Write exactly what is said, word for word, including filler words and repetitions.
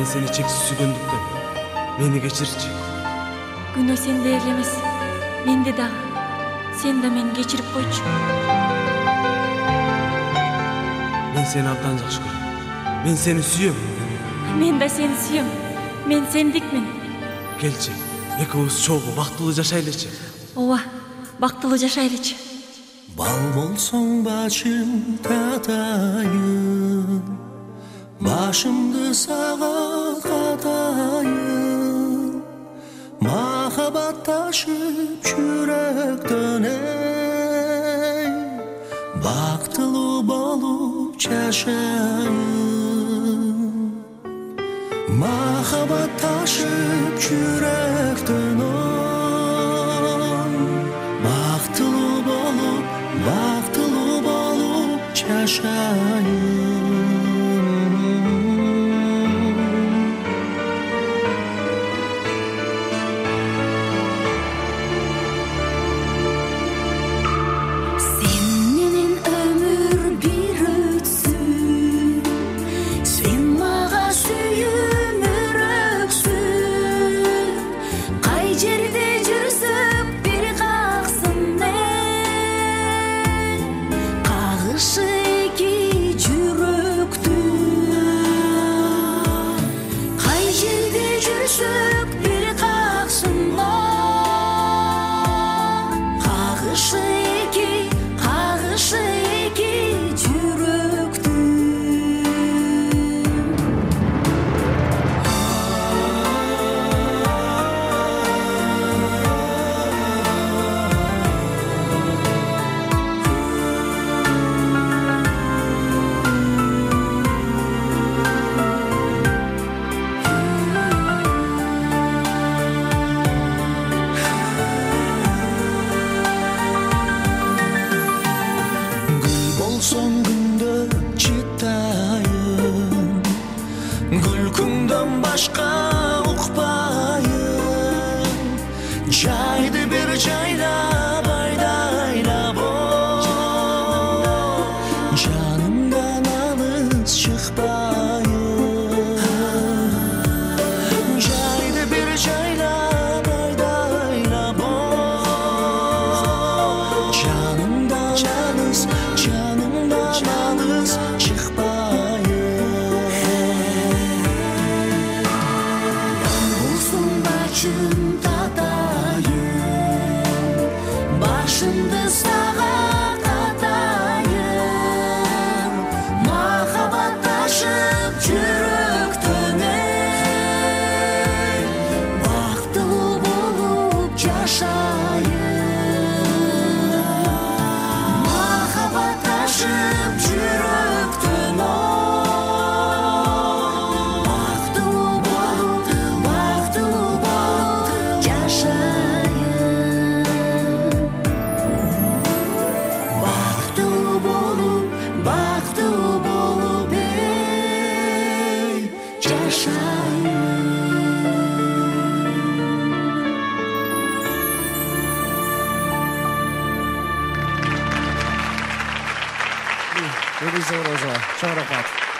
seni çeksiz sүйгөндүктөн meni kechirчи. Күнөө сенде эле эмес, менде дагы. Сен да мени кечирип койчу. Мен seni абдан жакшы көрөм. Мен seni сүйөм. Мен да сени сүйөм. Мен сендикмин. Келчи, экөөбүз чогуу бактылуу жашайлычы. Ооба, бактылуу жашайлычы. Bal bolsоң башым татайын, башымды сага катайын, махабатташып жүрөктөн эй, бактылуу болуп жашайын. Махабатташып жүрөктөн ой, бактылуу болуп, бактылуу болуп жашайын. Күлкүңдөн башка укпайын, жайды бир жайлап айдайлап ой, жанымдан алыс чыкпайын, жайды бир жайлап айдайлап ой, жанымдан алыс, жанымдан алыс чыкпайын. Башым татайын, башымды сага катайын, махабатташып жүрөктөн эй, бактылуу болуп жашайын. Махабатташып жүрөктөн ой, Elisa Rosa, ciao ragazzi.